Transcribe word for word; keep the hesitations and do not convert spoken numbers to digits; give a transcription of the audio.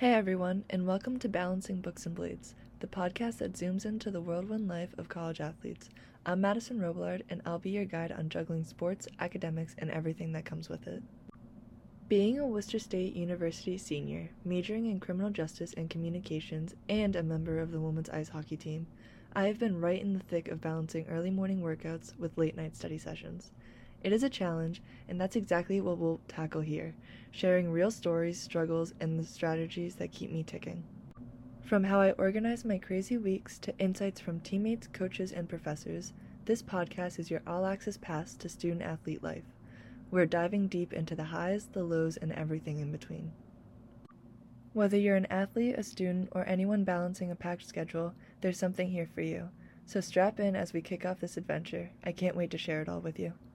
Hey everyone, and welcome to Balancing Books and Blades, the podcast that zooms into the whirlwind life of college athletes. I'm Madison Robillard, and I'll be your guide on juggling sports, academics, and everything that comes with it. Being a Worcester State University senior, majoring in criminal justice and communications, and a member of the women's ice hockey team, I have been right in the thick of balancing early morning workouts with late night study sessions. It is a challenge, and that's exactly what we'll tackle here, sharing real stories, struggles, and the strategies that keep me ticking. From how I organize my crazy weeks to insights from teammates, coaches, and professors, this podcast is your all-access pass to student-athlete life. We're diving deep into the highs, the lows, and everything in between. Whether you're an athlete, a student, or anyone balancing a packed schedule, there's something here for you. So strap in as we kick off this adventure. I can't wait to share it all with you.